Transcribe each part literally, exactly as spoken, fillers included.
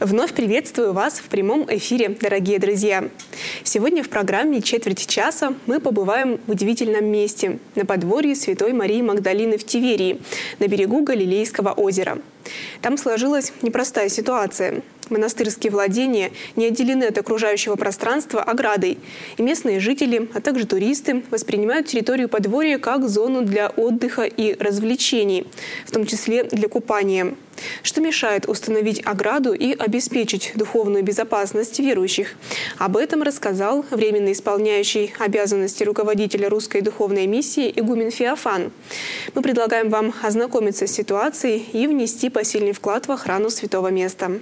Вновь приветствую вас в прямом эфире, дорогие друзья. Сегодня в программе «Четверть часа» мы побываем в удивительном месте – на подворье Святой Марии Магдалины в Тиверии, на берегу Галилейского озера. Там сложилась непростая ситуация. Монастырские владения не отделены от окружающего пространства оградой. И местные жители, а также туристы воспринимают территорию подворья как зону для отдыха и развлечений, в том числе для купания. Что мешает установить ограду и обеспечить духовную безопасность верующих? Об этом рассказал временно исполняющий обязанности руководителя русской духовной миссии игумен Феофан. Мы предлагаем вам ознакомиться с ситуацией и внести посильный вклад в охрану святого места.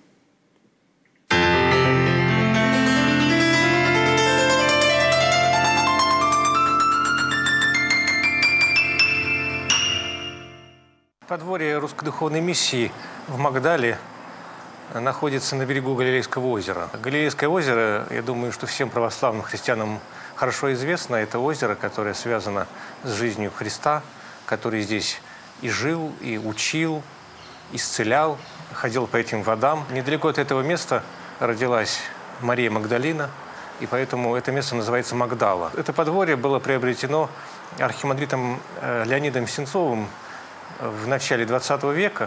Подворье русской духовной миссии в Магдале находится на берегу Галилейского озера. Галилейское озеро, я думаю, что всем православным христианам хорошо известно. Это озеро, которое связано с жизнью Христа, который здесь и жил, и учил, исцелял, ходил по этим водам. Недалеко от этого места родилась Мария Магдалина, и поэтому это место называется Магдала. Это подворье было приобретено архимандритом Леонидом Сенцовым в начале двадцатого века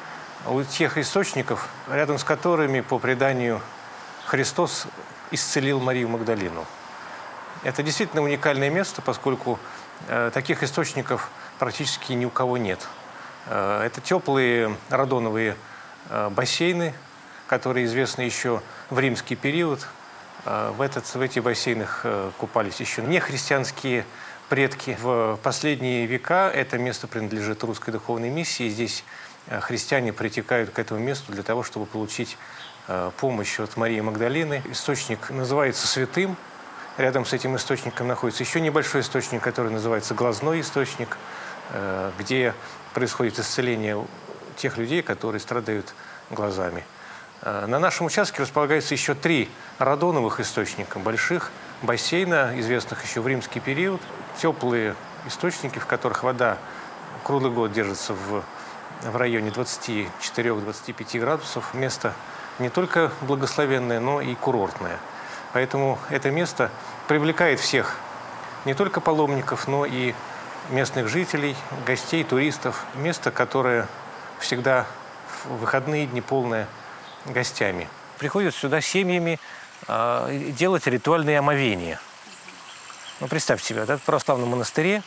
у тех источников, рядом с которыми, по преданию, Христос исцелил Марию Магдалину. Это действительно уникальное место, поскольку э, таких источников практически ни у кого нет. Э, это теплые радоновые э, бассейны, которые известны еще в римский период. Э, в, этот, в этих бассейнах э, купались еще нехристианские предки. В последние века это место принадлежит русской духовной миссии. Здесь христиане притекают к этому месту для того, чтобы получить помощь от Марии Магдалины. Источник называется святым. Рядом с этим источником находится еще небольшой источник, который называется глазной источник, где происходит исцеление тех людей, которые страдают глазами. На нашем участке располагается еще три радоновых источника, больших бассейна, известных еще в римский период. Теплые источники, в которых вода круглый год держится в, в районе двадцати четырёх — двадцати пяти градусов. Место не только благословенное, но и курортное. Поэтому это место привлекает всех, не только паломников, но и местных жителей, гостей, туристов. Место, которое всегда в выходные дни полное гостями. Приходят сюда семьями э, делать ритуальные омовения. Ну, представьте себе, да, в православном монастыре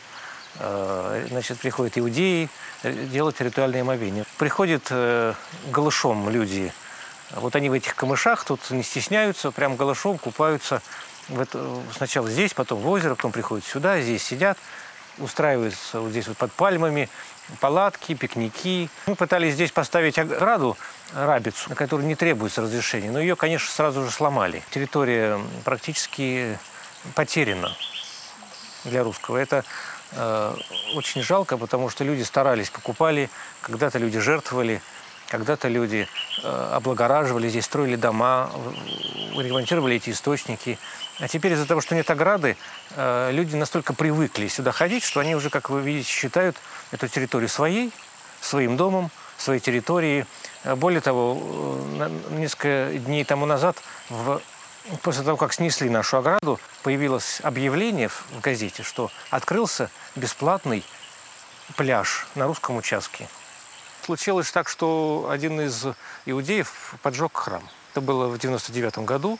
э, значит, приходят иудеи делать ритуальные омовения. Приходят э, голышом люди. Вот они в этих камышах тут не стесняются, прям голышом купаются. В это, сначала здесь, потом в озеро, потом приходят сюда, здесь сидят, устраиваются вот здесь вот под пальмами, палатки, пикники. Мы пытались здесь поставить ограду, рабицу, на которую не требуется разрешения, но ее, конечно, сразу же сломали. Территория практически потеряна для русского. Это э, очень жалко, потому что люди старались, покупали, когда-то люди жертвовали, когда-то люди э, облагораживали здесь, строили дома, ремонтировали эти источники. А теперь из-за того, что нет ограды, э, люди настолько привыкли сюда ходить, что они уже, как вы видите, считают эту территорию своей, своим домом, своей территорией. Более того, несколько дней тому назад, в, после того, как снесли нашу ограду, появилось объявление в газете, что открылся бесплатный пляж на русском участке. Случилось так, что один из иудеев поджег храм. Это было в девяносто девятом году.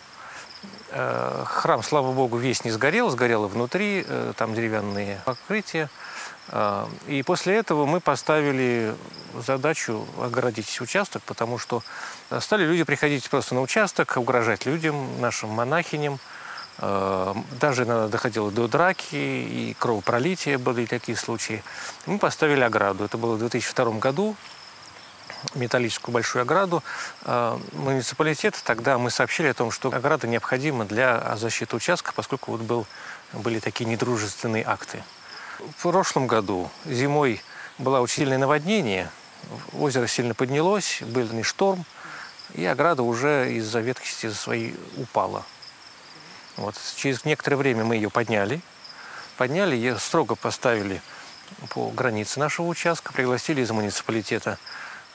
Храм, слава богу, весь не сгорел, сгорело внутри, там деревянные покрытия. И после этого мы поставили задачу огородить участок, потому что стали люди приходить просто на участок, угрожать людям, нашим монахиням. Даже иногда доходило до драки и кровопролития, были такие случаи. Мы поставили ограду. Это было в две тысячи втором году. Металлическую большую ограду. Муниципалитет, тогда мы сообщили о том, что ограда необходима для защиты участка, поскольку вот был, были такие недружественные акты. В прошлом году зимой было очень сильное наводнение, озеро сильно поднялось, был шторм, и ограда уже из-за ветхости своей упала. Вот. Через некоторое время мы ее подняли, подняли, ее строго поставили по границе нашего участка, пригласили из муниципалитета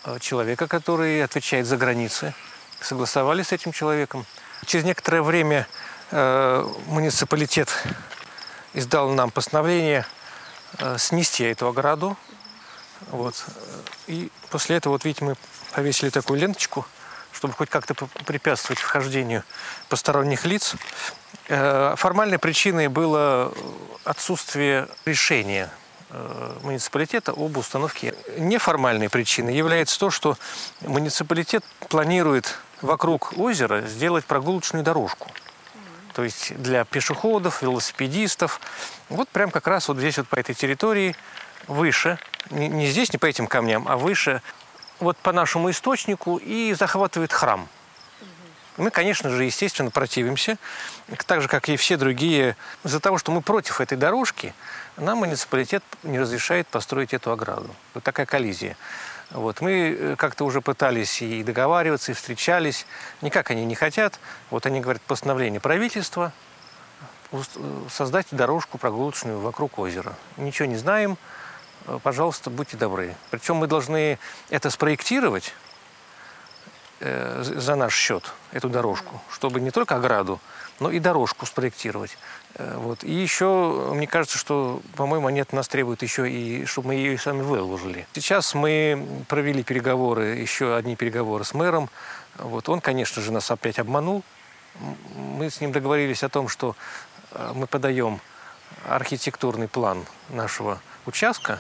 человека, который отвечает за границы. Согласовали с этим человеком. Через некоторое время э, муниципалитет издал нам постановление э, снести эту ограду. Вот. И после этого, вот видите, мы повесили такую ленточку, чтобы хоть как-то препятствовать вхождению посторонних лиц. Э, формальной причиной было отсутствие решения муниципалитета об установке. Неформальной причиной является то, что муниципалитет планирует вокруг озера сделать прогулочную дорожку. То есть для пешеходов, велосипедистов. Вот прям как раз вот здесь вот по этой территории выше, не, не здесь, не по этим камням, а выше, вот по нашему источнику и захватывает храм. Мы, конечно же, естественно, противимся, так же, как и все другие. Из-за того, что мы против этой дорожки, нам муниципалитет не разрешает построить эту ограду. Вот такая коллизия. Вот. Мы как-то уже пытались и договариваться, и встречались. Никак они не хотят. Вот они говорят, постановление правительства создать дорожку прогулочную вокруг озера. Ничего не знаем. Пожалуйста, будьте добры. Причем мы должны это спроектировать за наш счет, эту дорожку, чтобы не только ограду, но и дорожку спроектировать. Вот. И еще, мне кажется, что, по-моему, они от нас требуют еще и, чтобы мы ее сами выложили. Сейчас мы провели переговоры, еще одни переговоры с мэром. Вот. Он, конечно же, нас опять обманул. Мы с ним договорились о том, что мы подаем архитектурный план нашего участка,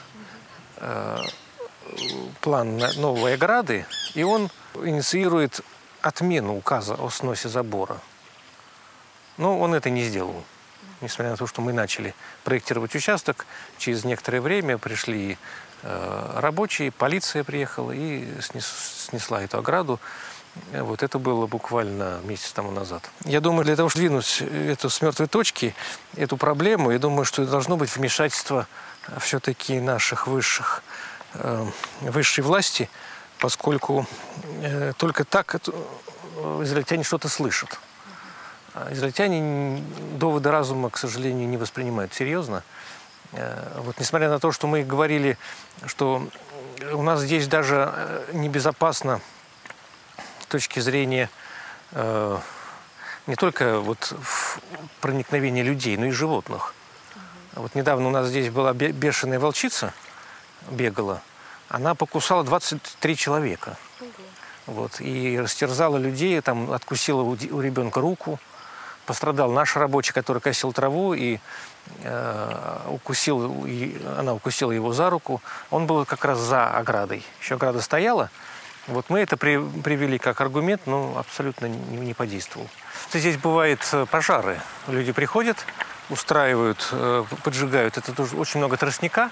план новой ограды, и он инициирует отмену указа о сносе забора. Но он это не сделал. Несмотря на то, что мы начали проектировать участок, через некоторое время пришли э, рабочие, полиция приехала и снес, снесла эту ограду. Вот это было буквально месяц тому назад. Я думаю, для того, чтобы сдвинуть эту с мертвой точки, эту проблему, я думаю, что должно быть вмешательство все-таки наших высших, э, высшей власти, поскольку э, только так это, э, израильтяне что-то слышат. А израильтяне доводы разума, к сожалению, не воспринимают серьезно. Э, вот, несмотря на то, что мы говорили, что у нас здесь даже небезопасно с точки зрения э, не только вот проникновения людей, но и животных. Вот недавно у нас здесь была бешеная волчица, бегала. Она покусала двадцать три человека. Вот, и растерзала людей, там, откусила у, у ребенка руку. Пострадал наш рабочий, который косил траву, и, э, укусил, и она укусила его за руку. Он был как раз за оградой. Еще ограда стояла. Вот мы это при, привели как аргумент, но абсолютно не, не подействовал. Здесь бывают пожары. Люди приходят, устраивают, э, поджигают. Это тоже очень много тростника.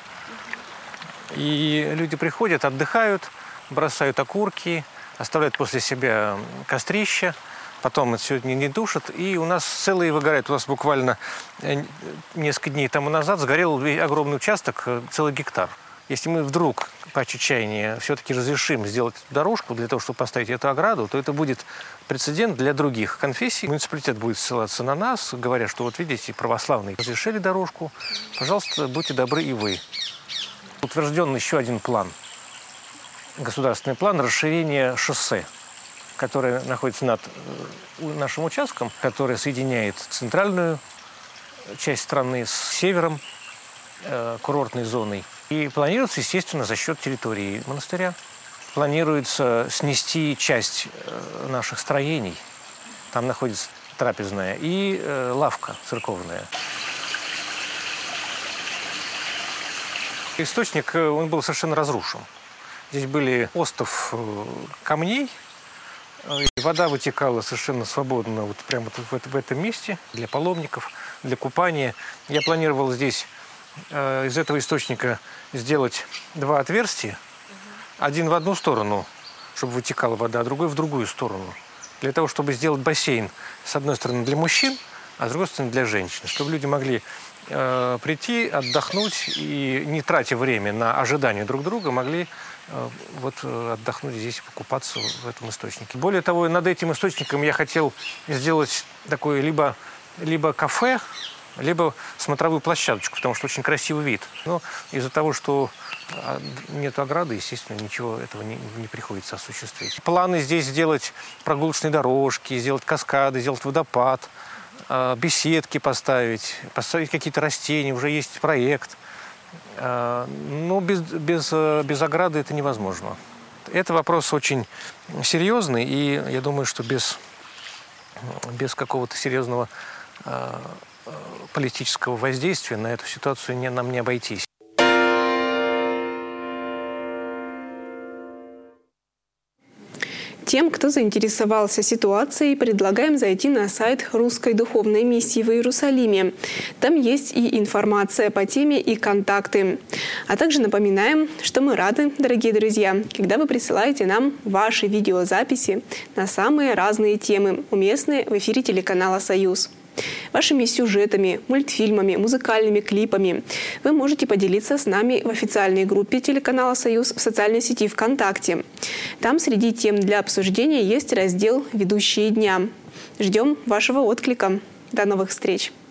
И люди приходят, отдыхают, бросают окурки, оставляют после себя кострища, потом это все не, не душат, и у нас целые выгорают. У нас буквально несколько дней тому назад сгорел огромный участок, целый гектар. Если мы вдруг по чаяния все-таки разрешим сделать дорожку для того, чтобы поставить эту ограду, то это будет прецедент для других конфессий. Муниципалитет будет ссылаться на нас, говоря, что вот видите, православные разрешили дорожку, пожалуйста, будьте добры и вы. Утвержден еще один план, государственный план расширения шоссе, которое находится над нашим участком, который соединяет центральную часть страны с севером, э, курортной зоной. И планируется, естественно, за счет территории монастыря. Планируется снести часть э, наших строений. Там находится трапезная и э, лавка церковная. Источник, он был совершенно разрушен. Здесь были остов камней, и вода вытекала совершенно свободно вот прямо в этом месте для паломников, для купания. Я планировал здесь э, из этого источника сделать два отверстия. Один в одну сторону, чтобы вытекала вода, а другой в другую сторону. Для того, чтобы сделать бассейн, с одной стороны, для мужчин, а с другой стороны, для женщин. Чтобы люди могли э, прийти, отдохнуть и, не тратя время на ожидание друг друга, могли э, вот, отдохнуть здесь, покупаться в этом источнике. Более того, над этим источником я хотел сделать такое либо, либо кафе, либо смотровую площадочку, потому что очень красивый вид. Но из-за того, что нет ограды, естественно, ничего этого не, не приходится осуществить. Планы здесь сделать прогулочные дорожки, сделать каскады, сделать водопад, беседки поставить, поставить какие-то растения, уже есть проект. Но без, без, без ограды это невозможно. Это вопрос очень серьезный, и я думаю, что без, без какого-то серьезного политического воздействия на эту ситуацию не, нам не обойтись. Тем, кто заинтересовался ситуацией, предлагаем зайти на сайт Русской духовной миссии в Иерусалиме. Там есть и информация по теме, и контакты. А также напоминаем, что мы рады, дорогие друзья, когда вы присылаете нам ваши видеозаписи на самые разные темы, уместные в эфире телеканала «Союз». Вашими сюжетами, мультфильмами, музыкальными клипами вы можете поделиться с нами в официальной группе телеканала «Союз» в социальной сети ВКонтакте. Там среди тем для обсуждения есть раздел «Ведущие дня». Ждем вашего отклика. До новых встреч!